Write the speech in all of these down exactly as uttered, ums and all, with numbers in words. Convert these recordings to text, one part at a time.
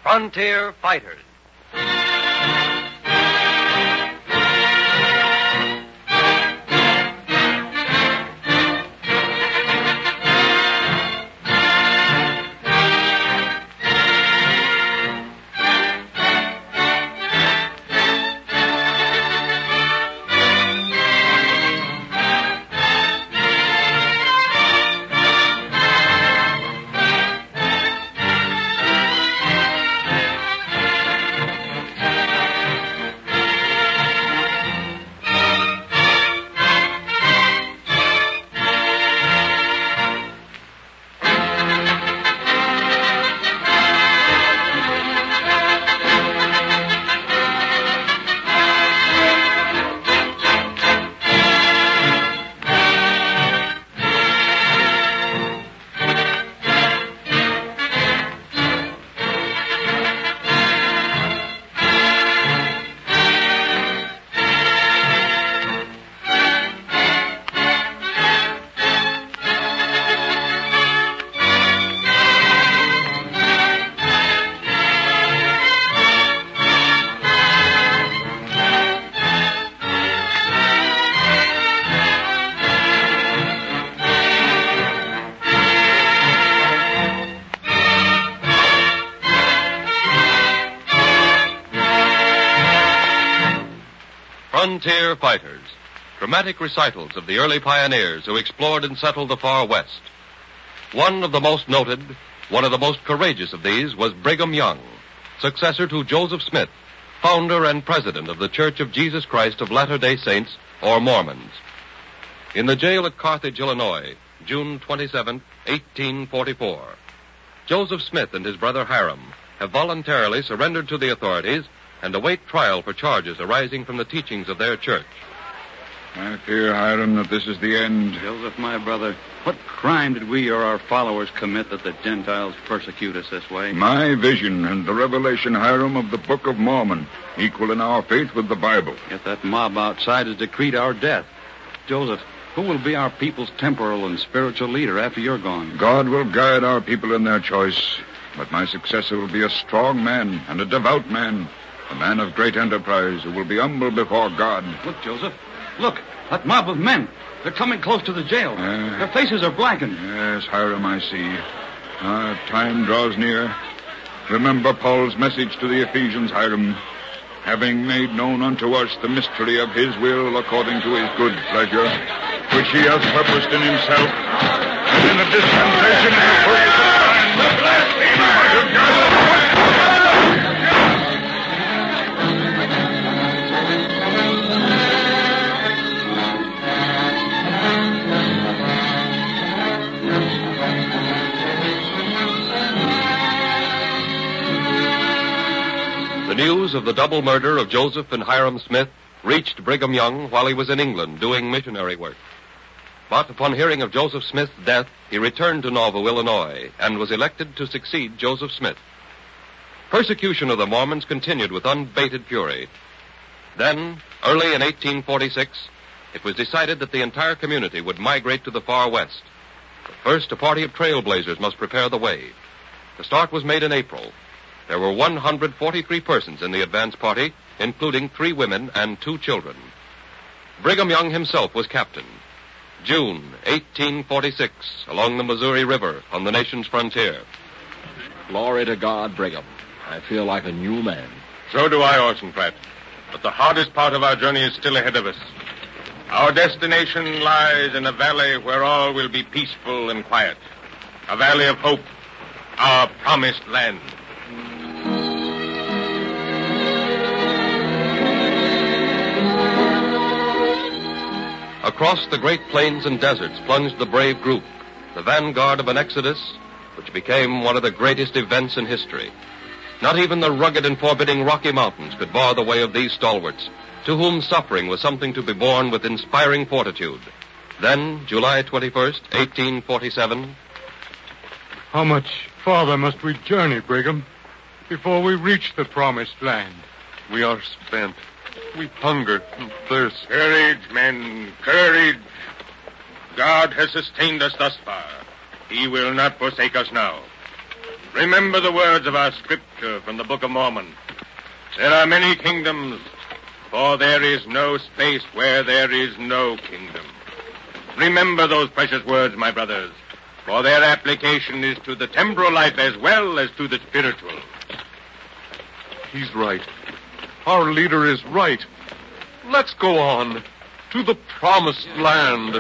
Frontier Fighters. Frontier Fighters, dramatic recitals of the early pioneers who explored and settled the far west. One of the most noted, one of the most courageous of these was Brigham Young, successor to Joseph Smith, founder and president of the Church of Jesus Christ of Latter-day Saints, or Mormons. In the jail at Carthage, Illinois, June twenty-seventh, eighteen forty-four, Joseph Smith and his brother Hiram have voluntarily surrendered to the authorities and await trial for charges arising from the teachings of their church. I fear, Hiram, that this is the end. Joseph, my brother, what crime did we or our followers commit that the Gentiles persecute us this way? My vision and the revelation, Hiram, of the Book of Mormon, equal in our faith with the Bible. Yet that mob outside has decreed our death. Joseph, who will be our people's temporal and spiritual leader after you're gone? God will guide our people in their choice, but my successor will be a strong man and a devout man. A man of great enterprise who will be humble before God. Look, Joseph. Look, that mob of men. They're coming close to the jail. Uh, Their faces are blackened. Yes, Hiram, I see. Our time draws near. Remember Paul's message to the Ephesians, Hiram. Having made known unto us the mystery of his will according to his good pleasure, which he has purposed in himself, and in the dispensation of the fullness of time, the blasphemer of God. The news of the double murder of Joseph and Hiram Smith reached Brigham Young while he was in England doing missionary work. But upon hearing of Joseph Smith's death, he returned to Nauvoo, Illinois, and was elected to succeed Joseph Smith. Persecution of the Mormons continued with unabated fury. Then, early in eighteen forty-six, it was decided that the entire community would migrate to the far west. But first, a party of trailblazers must prepare the way. The start was made in April. There were one hundred forty-three persons in the advance party, including three women and two children. Brigham Young himself was captain. June eighteen forty-six, along the Missouri River on the nation's frontier. Glory to God, Brigham. I feel like a new man. So do I, Orson Pratt. But the hardest part of our journey is still ahead of us. Our destination lies in a valley where all will be peaceful and quiet. A valley of hope, our promised land. Across the great plains and deserts plunged the brave group, the vanguard of an exodus which became one of the greatest events in history. Not even the rugged and forbidding Rocky Mountains could bar the way of these stalwarts, to whom suffering was something to be borne with inspiring fortitude. Then, July twenty-first, eighteen forty-seven... How much farther must we journey, Brigham, before we reach the promised land? We are spent. We hunger and thirst. Courage, men, courage. God has sustained us thus far. He will not forsake us now. Remember the words of our scripture from the Book of Mormon. There are many kingdoms, for there is no space where there is no kingdom. Remember those precious words, my brothers, for their application is to the temporal life as well as to the spiritual. He's right. Our leader is right. Let's go on to the promised land.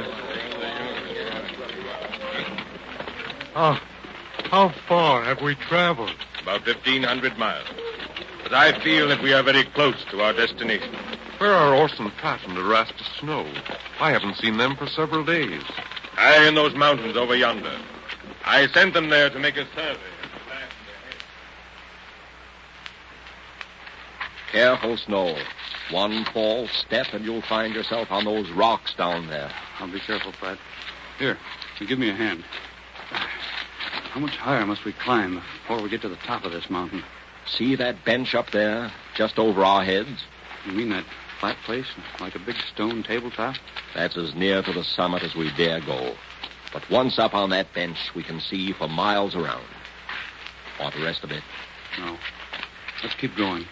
Ah, how far have we traveled? About fifteen hundred miles. But I feel that we are very close to our destination. Where are Orson Pratt and Erastus Snow? I haven't seen them for several days. High in those mountains over yonder. I sent them there to make a survey. Careful, Snow. One false step and you'll find yourself on those rocks down there. I'll be careful, Pratt. Here, you give me a hand. How much higher must we climb before we get to the top of this mountain? See that bench up there, just over our heads? You mean that flat place, like a big stone tabletop? That's as near to the summit as we dare go. But once up on that bench, we can see for miles around. Want to rest a bit? No. Let's keep going.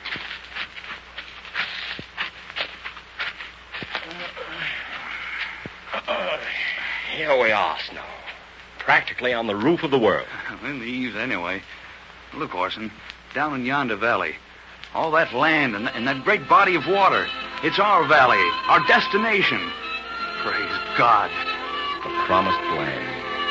Uh, here we are, Snow. Practically on the roof of the world. In the eaves, anyway. Look, Orson, down in yonder valley. All that land and, and that great body of water. It's our valley, our destination. Praise God. The promised land.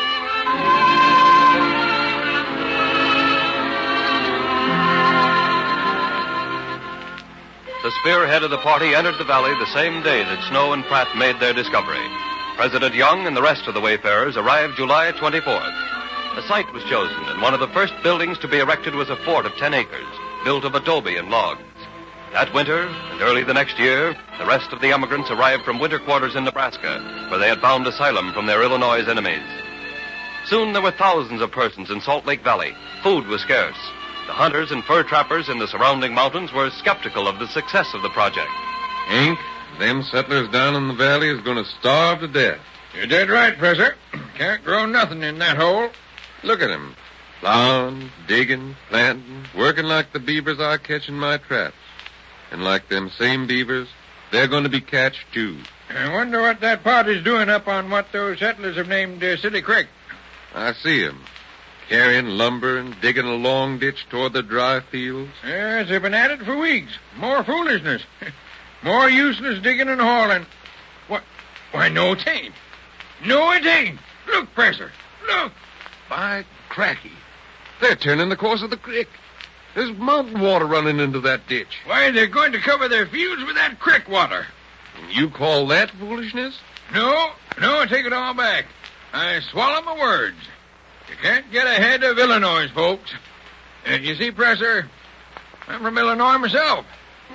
The spearhead of the party entered the valley the same day that Snow and Pratt made their discovery. President Young and the rest of the wayfarers arrived July twenty-fourth. A site was chosen, and one of the first buildings to be erected was a fort of ten acres, built of adobe and logs. That winter, and early the next year, the rest of the emigrants arrived from winter quarters in Nebraska, where they had found asylum from their Illinois enemies. Soon there were thousands of persons in Salt Lake Valley. Food was scarce. The hunters and fur trappers in the surrounding mountains were skeptical of the success of the project. Hank, them settlers down in the valley is going to starve to death. You're dead right, Professor. Can't grow nothing in that hole. Look at 'em. Plowing, digging, planting, working like the beavers I catch in my traps. And like them same beavers, they're going to be catched, too. I wonder what that party's doing up on what those settlers have named uh, City Creek. I see 'em. Carrying lumber and digging a long ditch toward the dry fields. Yes, they've been at it for weeks. More foolishness. More useless digging and hauling. What? Why, no, it ain't. No, it ain't. Look, Professor. Look. By cracky. They're turning the course of the creek. There's mountain water running into that ditch. Why, they're going to cover their fields with that creek water. And you call that foolishness? No, no, I take it all back. I swallow my words. You can't get ahead of Illinois, folks. And you see, Professor, I'm from Illinois myself.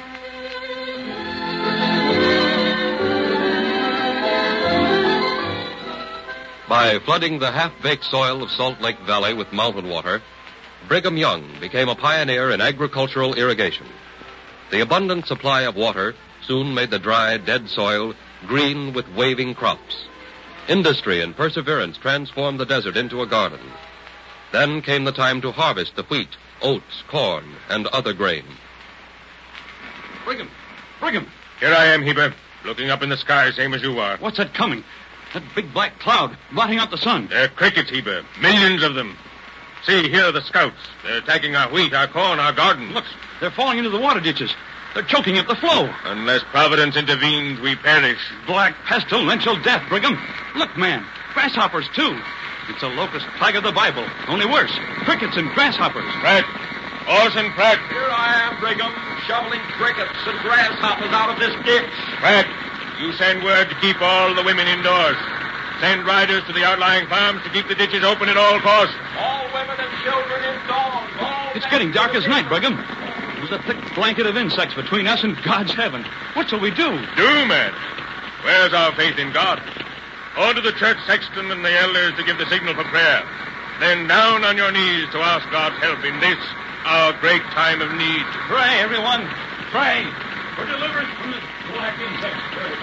By flooding the half-baked soil of Salt Lake Valley with mountain water, Brigham Young became a pioneer in agricultural irrigation. The abundant supply of water soon made the dry, dead soil green with waving crops. Industry and perseverance transformed the desert into a garden. Then came the time to harvest the wheat, oats, corn, and other grain. Brigham! Brigham! Here I am, Heber, looking up in the sky, same as you are. What's that coming? That big black cloud, blotting out the sun. They're crickets, Heber. Millions of them. See, here are the scouts. They're attacking our wheat, our corn, our gardens. Look, they're falling into the water ditches. They're choking up the flow. Unless Providence intervenes, we perish. Black pestilential death, Brigham. Look, man, grasshoppers, too. It's a locust plague of the Bible, only worse. Crickets and grasshoppers. Pratt. Orson Pratt. Here I am, Brigham, shoveling crickets and grasshoppers out of this ditch. Pratt, you send word to keep all the women indoors. Send riders to the outlying farms to keep the ditches open at all costs. All women and children indoors. All It's getting dark as night, Brigham. There's a thick blanket of insects between us and God's heaven. What shall we do? Do, man. Where's our faith in God? Order the church sexton and the elders to give the signal for prayer. Then down on your knees to ask God's help in this, our great time of need. Pray, everyone. Pray for deliverance from this black insect scourge.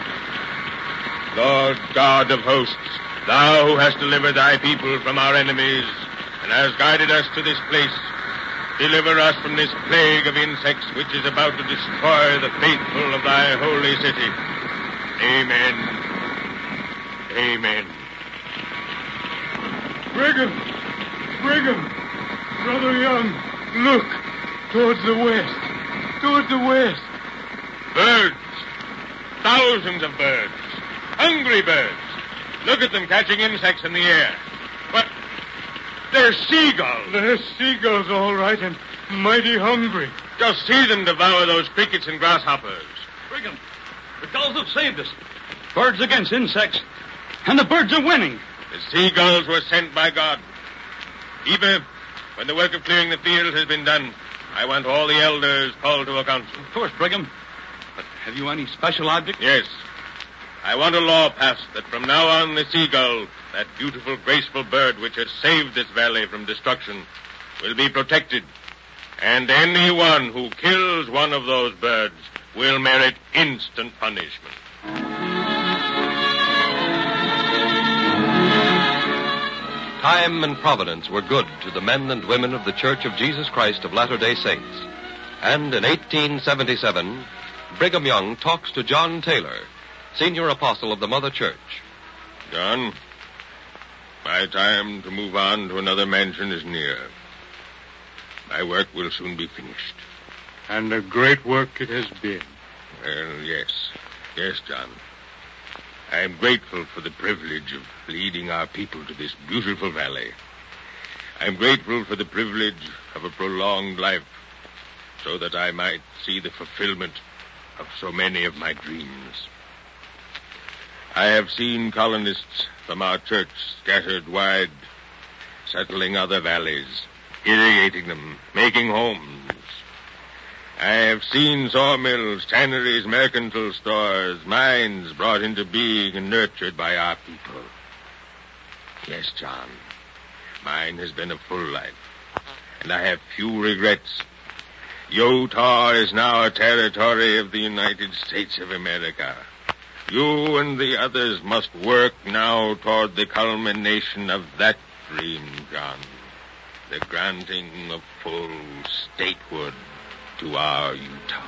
Lord God of hosts, thou who hast delivered thy people from our enemies, and has guided us to this place. Deliver us from this plague of insects which is about to destroy the faithful of thy holy city. Amen. Amen. Brigham! Brigham! Brother Young, look! Towards the west. Towards the west. Birds. Thousands of birds. Hungry birds. Look at them catching insects in the air. But they're seagulls. They're seagulls, all right, and mighty hungry. Just see them devour those crickets and grasshoppers. Brigham, the gulls have saved us. Birds against insects. And the birds are winning. The seagulls were sent by God. Eva, when the work of clearing the field has been done, I want all the elders called to a council. Of course, Brigham. But have you any special object? Yes. I want a law passed that from now on the seagull, that beautiful, graceful bird which has saved this valley from destruction, will be protected. And anyone who kills one of those birds will merit instant punishment. Time and providence were good to the men and women of the Church of Jesus Christ of Latter-day Saints. And in eighteen seventy-seven, Brigham Young talks to John Taylor, senior apostle of the Mother Church. John, my time to move on to another mansion is near. My work will soon be finished. And a great work it has been. Well, yes. Yes, John. I am grateful for the privilege of leading our people to this beautiful valley. I am grateful for the privilege of a prolonged life so that I might see the fulfillment of so many of my dreams. I have seen colonists from our church scattered wide, settling other valleys, irrigating them, making homes. I have seen sawmills, tanneries, mercantile stores, mines brought into being and nurtured by our people. Yes, John, mine has been a full life, and I have few regrets. Utah is now a territory of the United States of America. You and the others must work now toward the culmination of that dream, John. The granting of full statehood to our Utah.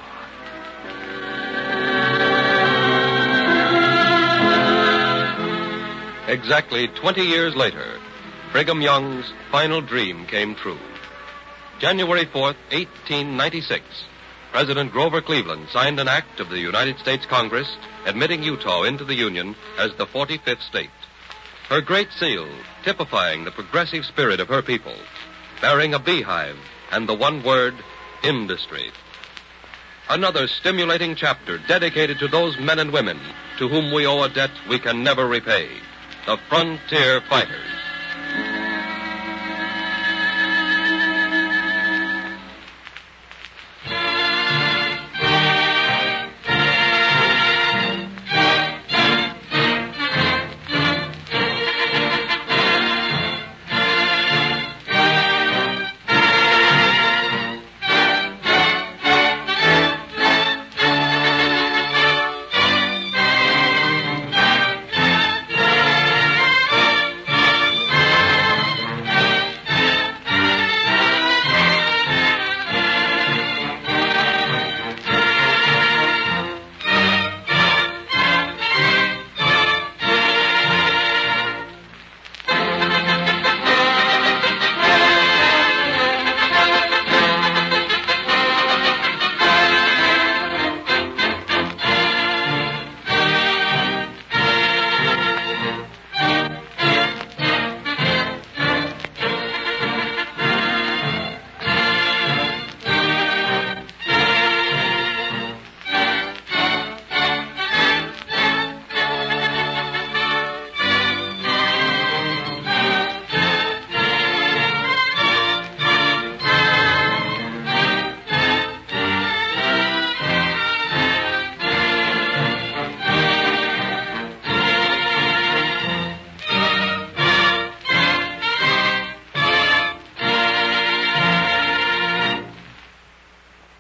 Exactly twenty years later, Brigham Young's final dream came true. January fourth, eighteen ninety-six, President Grover Cleveland signed an act of the United States Congress admitting Utah into the Union as the forty-fifth state. Her great seal typifying the progressive spirit of her people, bearing a beehive and the one word, industry. Another stimulating chapter dedicated to those men and women to whom we owe a debt we can never repay, the frontier fighters.